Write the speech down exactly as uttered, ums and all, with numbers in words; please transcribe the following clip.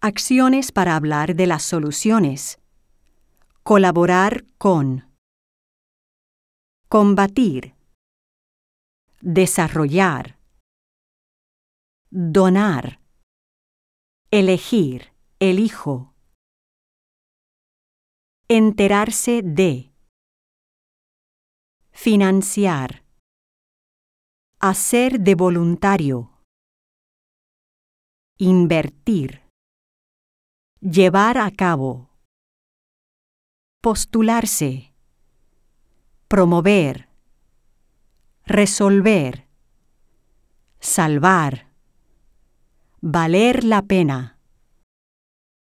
Acciones para hablar de las soluciones. Colaborar con. Combatir. Desarrollar. Donar. Elegir, elijo. Enterarse de. Financiar. Hacer de voluntario. Invertir. Llevar a cabo. Postularse. Promover. Resolver. Salvar. Valer la pena.